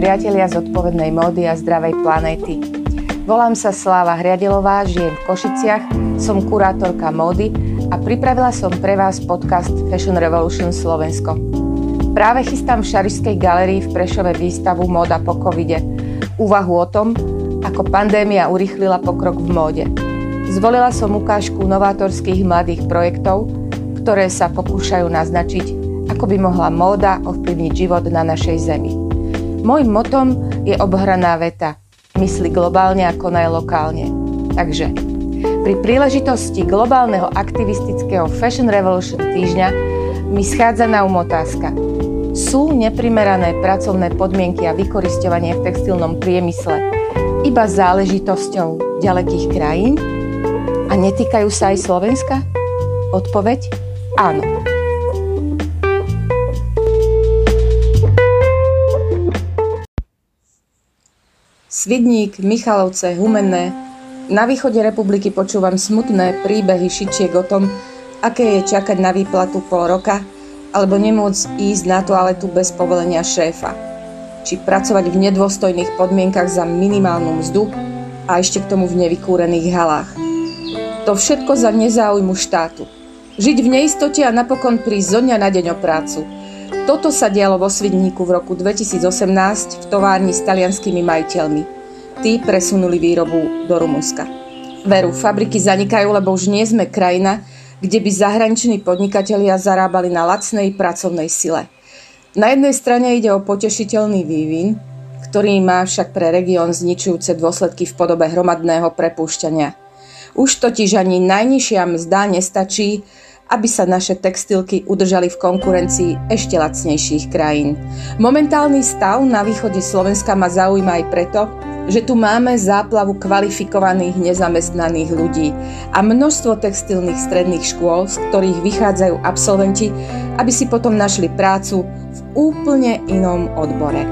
priatelia zodpovednej módy a zdravej planéty. Volám sa Sláva Hriadelová, žijem v Košiciach, som kurátorka módy a pripravila som pre vás podcast Fashion Revolution Slovensko. Práve chystám v Šarišskej galérii v Prešove výstavu Móda po covide. Úvahu o tom, ako pandémia urýchlila pokrok v móde. Zvolila som ukážku novátorských mladých projektov, ktoré sa pokúšajú naznačiť, ako by mohla móda ovplyvniť život na našej zemi. Mojím motom je obhraná veta: mysli globálne a konaj lokálne. Takže pri príležitosti globálneho aktivistického Fashion Revolution týždňa mi schádza na otázka. Sú neprimerané pracovné podmienky a vykorisťovanie v textilnom priemysle iba záležitosťou ďalekých krajín? A netýkajú sa aj Slovenska? Odpoveď: áno. Svidník, Michalovce, Humenné. Na východe republiky počúvam smutné príbehy šičiek o tom, aké je čakať na výplatu pol roka, alebo nemôcť ísť na toaletu bez povolenia šéfa. Či pracovať v nedôstojných podmienkach za minimálnu mzdu a ešte k tomu v nevykúrených halách. To všetko za nezáujmu štátu. Žiť v neistote a napokon prísť zo dňa na deň o prácu. Toto sa dialo vo Svidníku v roku 2018 v továrni s talianskými majiteľmi. Tí presunuli výrobu do Rumunska. Veru, fabriky zanikajú, lebo už nie sme krajina, kde by zahraniční podnikatelia zarábali na lacnej pracovnej sile. Na jednej strane ide o potešiteľný vývin, ktorý má však pre región zničujúce dôsledky v podobe hromadného prepúšťania. Už totiž ani najnižšia mzda nestačí, aby sa naše textilky udržali v konkurencii ešte lacnejších krajín. Momentálny stav na východe Slovenska ma zaujíma aj preto, že tu máme záplavu kvalifikovaných nezamestnaných ľudí a množstvo textilných stredných škôl, z ktorých vychádzajú absolventi, aby si potom našli prácu v úplne inom odbore.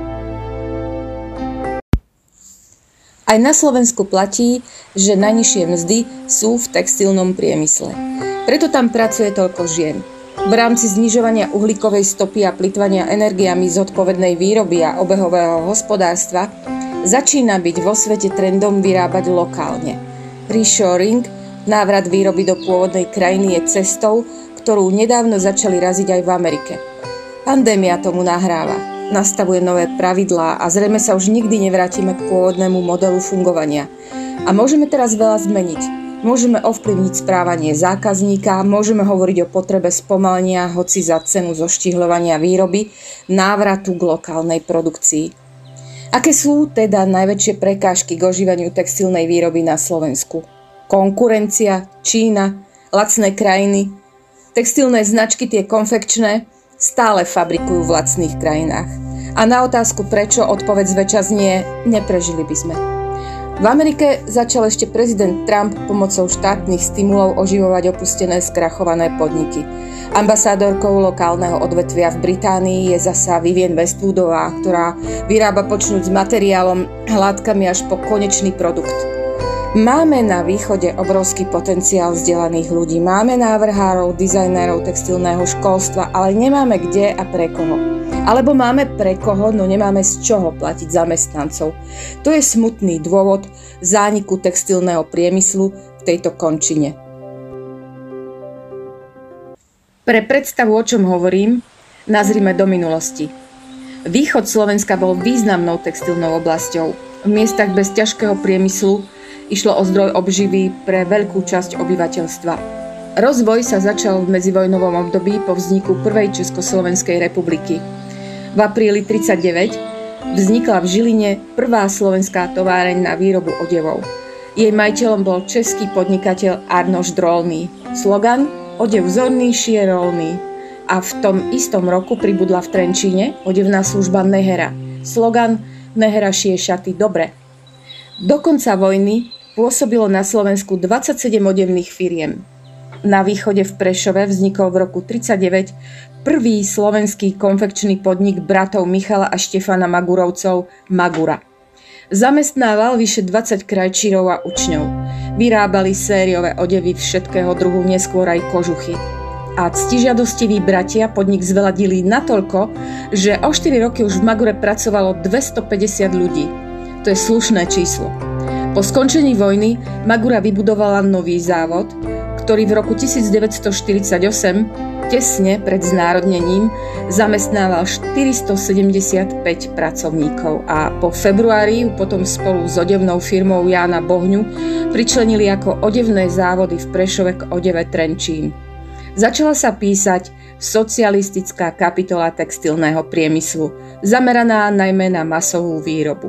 Aj na Slovensku platí, že najnižšie mzdy sú v textilnom priemysle. Preto tam pracuje toľko žien. V rámci znižovania uhlíkovej stopy a plytvania energiami zodpovednej výroby a obehového hospodárstva začína byť vo svete trendom vyrábať lokálne. Reshoring, návrat výroby do pôvodnej krajiny, je cestou, ktorú nedávno začali raziť aj v Amerike. Pandémia tomu nahráva, nastavuje nové pravidlá a zrejme sa už nikdy nevrátime k pôvodnému modelu fungovania. A môžeme teraz veľa zmeniť. Môžeme ovplyvniť správanie zákazníka, môžeme hovoriť o potrebe spomalenia, hoci za cenu zoštihľovania výroby, návratu k lokálnej produkcii. Aké sú teda najväčšie prekážky k ožívaniu textilnej výroby na Slovensku? Konkurencia, Čína, lacné krajiny. Textilné značky, tie konfekčné, stále fabrikujú v lacných krajinách. A na otázku prečo odpoveď zväčša znie: neprežili by sme. V Amerike začal ešte prezident Trump pomocou štátnych stimulov oživovať opustené, skrachované podniky. Ambasádorkou lokálneho odvetvia v Británii je zasa Vivienne Westwoodová, ktorá vyrába počnúť s materiálom, hladkami až po konečný produkt. Máme na východe obrovský potenciál vzdelaných ľudí. Máme návrhárov, dizajnérov textilného školstva, ale nemáme kde a pre koho. Alebo máme pre koho, no nemáme z čoho platiť zamestnancov. To je smutný dôvod zániku textilného priemyslu v tejto končine. Pre predstavu, o čom hovorím, nazrime do minulosti. Východ Slovenska bol významnou textilnou oblasťou. V miestach bez ťažkého priemyslu išlo o zdroj obživy pre veľkú časť obyvateľstva. Rozvoj sa začal v medzivojnovom období po vzniku prvej Československej republiky. V apríli 1939 vznikla v Žiline prvá slovenská továreň na výrobu odevov. Jej majiteľom bol český podnikateľ Arnošt Rolný. Slogan: odev vzorný, šije rolný. A v tom istom roku pribudla v Trenčíne odevná služba Nehera. Slogan: Nehera šije šaty dobre. Do konca vojny pôsobilo na Slovensku 27 odevných firiem. Na východe v Prešove vznikol v roku 1939 prvý slovenský konfekčný podnik bratov Michala a Štefana Magurovcov Magura. Zamestnával vyše 20 krajčírov a učňov. Vyrábali sériové odevy všetkého druhu, neskôr aj kožuchy. a ctižiadostiví bratia podnik zveladili natoľko, že o 4 roky už v Magure pracovalo 250 ľudí. To je slušné číslo. Po skončení vojny Magura vybudovala nový závod, ktorý v roku 1948, tesne pred znárodnením, zamestnával 475 pracovníkov a po februári potom spolu s odevnou firmou Jána Bohňu pričlenili ako odevné závody v Prešove k odeve Trenčín. Začala sa písať socialistická kapitola textilného priemyslu, zameraná najmä na masovú výrobu.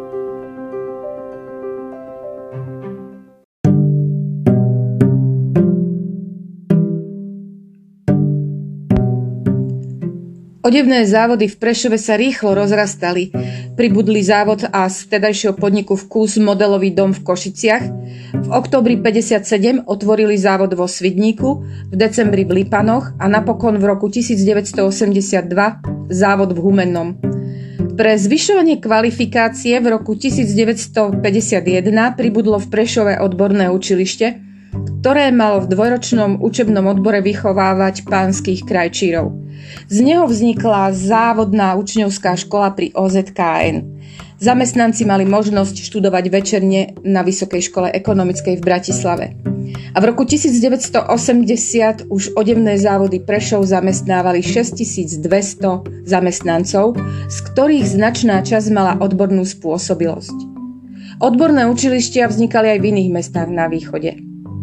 Odevné závody v Prešove sa rýchlo rozrastali. Pribudli závod a z vtedajšieho podniku Vkus modelový dom v Košiciach. V októbri 57 otvorili závod vo Svidníku, v decembri v Lipanoch a napokon v roku 1982 závod v Humennom. Pre zvyšovanie kvalifikácie v roku 1951 pribudlo v Prešove odborné učilište, ktoré malo v dvojročnom učebnom odbore vychovávať pánskych krajčírov. Z neho vznikla závodná učňovská škola pri OZKN. Zamestnanci mali možnosť študovať večerne na Vysokej škole ekonomickej v Bratislave. A v roku 1980 už odevné závody Prešov zamestnávali 6200 zamestnancov, z ktorých značná časť mala odbornú spôsobilosť. Odborné učilištia vznikali aj v iných mestách na východe.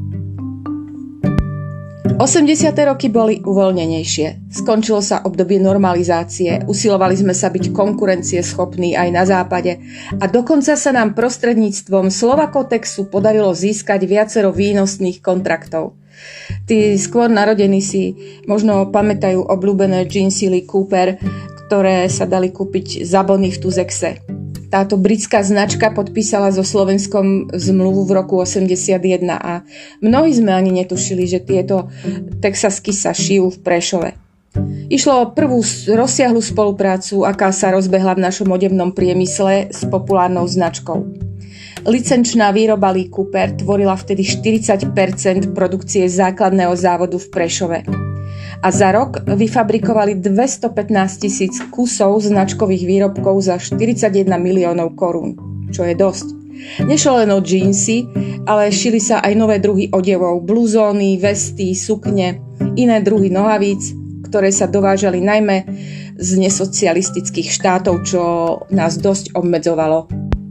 80. roky boli uvoľnenejšie. Skončilo sa obdobie normalizácie, usilovali sme sa byť konkurencieschopní aj na západe a dokonca sa nám prostredníctvom Slovakotexu podarilo získať viacero výnosných kontraktov. Tí skôr narodení si možno pamätajú obľúbené džínsy Lee Cooper, ktoré sa dali kúpiť za bony v Tuzexe. Táto britská značka podpísala so Slovenskom zmluvu v roku 81 a mnohí sme ani netušili, že tieto texasky sa šijú v Prešove. Išlo o prvú rozsiahlu spoluprácu, aká sa rozbehla v našom odevnom priemysle s populárnou značkou. Licenčná výroba Lee Cooper tvorila vtedy 40% produkcie základného závodu v Prešove. A za rok vyfabrikovali 215 000 kusov značkových výrobkov za 41 miliónov korún, čo je dosť. Nešlo len o džínsy, ale šili sa aj nové druhy odevov, bluzóny, vesty, sukne, iné druhy nohavíc, ktoré sa dovážali najmä z nesocialistických štátov, čo nás dosť obmedzovalo.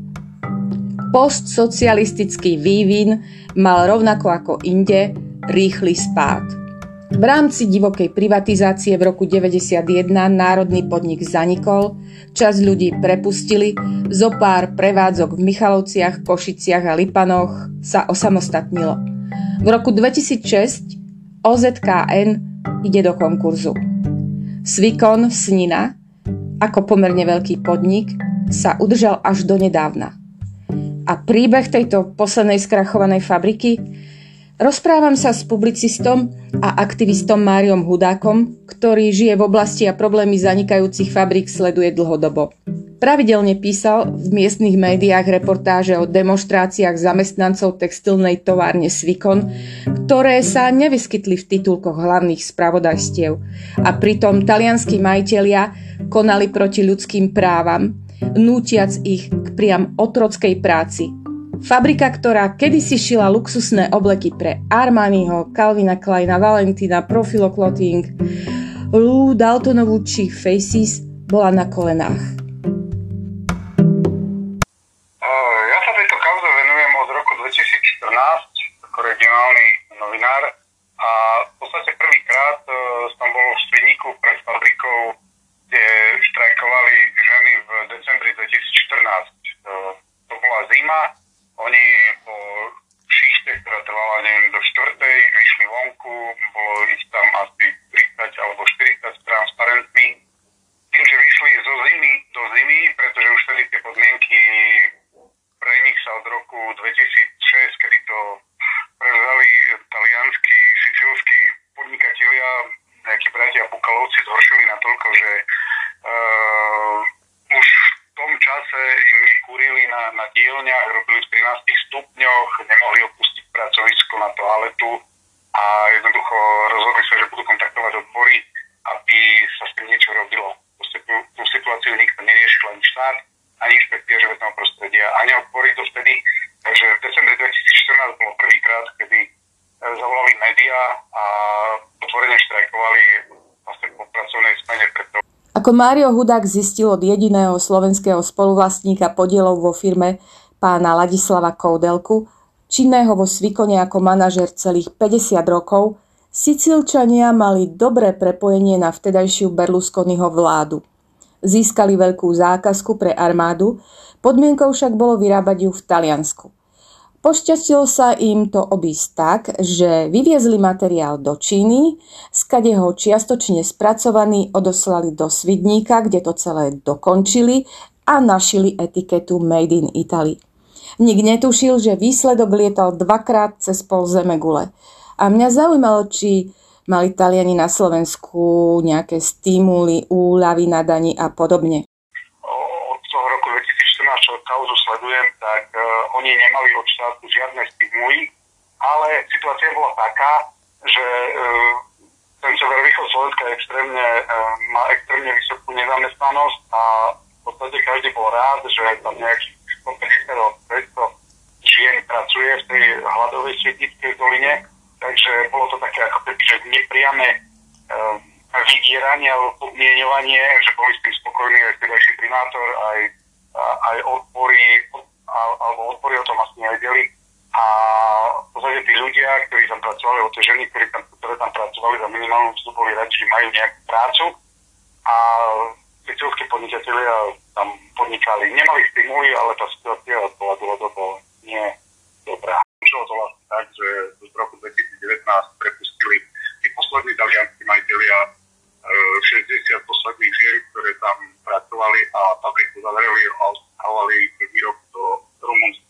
Postsocialistický vývin mal rovnako ako inde rýchly spád. V rámci divokej privatizácie v roku 1991 národný podnik zanikol, časť ľudí prepustili, zopár prevádzok v Michalovciach, Košiciach a Lipanoch sa osamostatnilo. V roku 2006 OZKN ide do konkurzu. Svikon Snina, ako pomerne veľký podnik, sa udržal až do nedávna. A príbeh tejto poslednej skrachovanej fabriky? Rozprávam sa s publicistom a aktivistom Máriom Hudákom, ktorý žije v oblasti a problémy zanikajúcich fabrík sleduje dlhodobo. Pravidelne písal v miestnych médiách reportáže o demonštráciách zamestnancov textilnej továrne Svikon, ktoré sa nevyskytli v titulkoch hlavných spravodajstiev. A pritom talianskí majitelia konali proti ľudským právam, nútiac ich k priam otrockej práci. Fabrika, ktorá kedysi šila luxusné obleky pre Armaniho, Calvina Kleina, Valentina, Profilo Clothing, Lou Daltonovú či Faces, bola na kolenách. Ja sa tejto kauze venujem od roku 2014 ako regionálny novinár a v podstate prvýkrát som bol v Svidníku pred fabrikou, kde štrajkovali ženy v decembri 2014. To bola zima. Oni po šichte, ktorá trvala, neviem, do 4. vyšli vonku, bolo ich tam asi 30 alebo 40 s transparentmi. Tým, že vyšli zo zimy do zimy, pretože už vtedy tie podmienky pre nich sa od roku 2006, kedy to prevzali talianskí, sicílski podnikatelia, nejakí bratia Pukalovci, zhoršili natoľko, že už v tom čase im nekúrili na dielňach, robili v 13 stupňoch, nemohli opustiť pracovisko na toaletu. a jednoducho rozhodli sa, že budú kontaktovať odbory, aby sa s tým niečo robilo. Tú situáciu nikto neriešil, ani štát, ani inšpekcia životného prostredia, ani odbory dovtedy. Takže v decembri 2014 bolo prvýkrát, kedy zavolali médiá a otvorene štrajkovali vlastne po pracovnej smene preto. Ako Mário Hudák zistil od jediného slovenského spoluvlastníka podielov vo firme pána Ladislava Koudelku, činného vo Svikone ako manažer celých 50 rokov, Sicílčania mali dobré prepojenie na vtedajšiu Berlusconiho vládu. Získali veľkú zákazku pre armádu, podmienkou však bolo vyrábať ju v Taliansku. Pošťastilo sa im to obísť tak, že vyviezli materiál do Číny, skade ho čiastočne spracovaný odoslali do Svidníka, kde to celé dokončili a našili etiketu Made in Italy. Nik netušil, že výsledok lietal 2-krát cez pol zemegule. A mňa zaujímalo, či mali Taliani na Slovensku nejaké stimuly, úľavy na dani a podobne. Od toho roku 2014, čo kauzu sledujem, tak oni nemali od štátu žiadne stimuly, ale situácia bola taká, že ten severovýchod Slovenska má extrémne vysokú nezamestnanosť a v podstate každý bol rád, že tam nejakých 150-200 žien pracuje v tej hladovej Svietickej doline, takže bolo to také ako keby, že nepriame vydieranie alebo podmieňovanie, že boli s tým spokojní aj vtedajší primátor, aj odbory, alebo odbory o tom asi nevedeli. A v podstate tí ľudia, ktorí tam pracovali, o tie ženy, ktoré tam pracovali za minimálnu mzdu, boli radi, že majú nejakú prácu. A sicílski podnikatelia tam podnikali. Nemali stimuly, ale tá situácia bola dlhodobo nie dobrá. Končilo to vlastne tak, že v roku 2019 prepustili tí poslední talianskí majitelia 60 posledných žien, ktoré tam pracovali a fabriku zavreli a odstavovali výrob do Rumunska.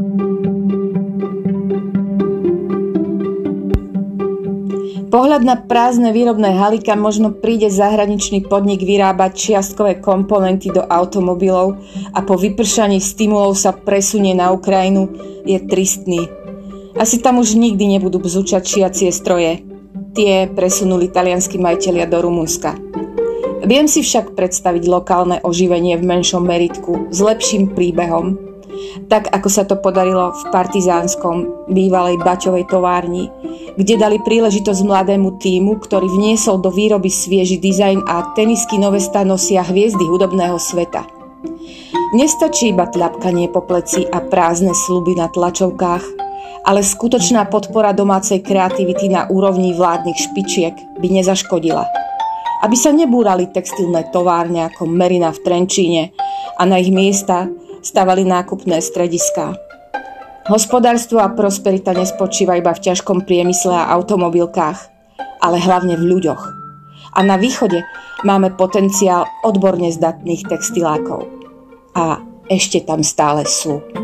Pohľad na prázdne výrobné haly, kam možno príde zahraničný podnik vyrábať čiastkové komponenty do automobilov a po vypršaní stimulov sa presunie na Ukrajinu, je tristný. Asi tam už nikdy nebudú bzučať šiacie stroje. Tie presunuli talianskí majitelia do Rumunska. Viem si však predstaviť lokálne oživenie v menšom meritku s lepším príbehom. Tak ako sa to podarilo v Partizánskom, bývalej Baťovej továrni, kde dali príležitosť mladému tímu, ktorý vniesol do výroby svieži dizajn a tenisky Novesta nosia hviezdy hudobného sveta. Nestačí iba tľapkanie po pleci a prázdne sľuby na tlačovkách, ale skutočná podpora domácej kreativity na úrovni vládnych špičiek by nezaškodila. Aby sa nebúrali textilné továrne ako Merina v Trenčíne a na ich miesta stavali nákupné strediská. Hospodárstvo a prosperita nespočíva iba v ťažkom priemysle a automobilkách, ale hlavne v ľuďoch. A na východe máme potenciál odborne zdatných textilákov. A ešte tam stále sú.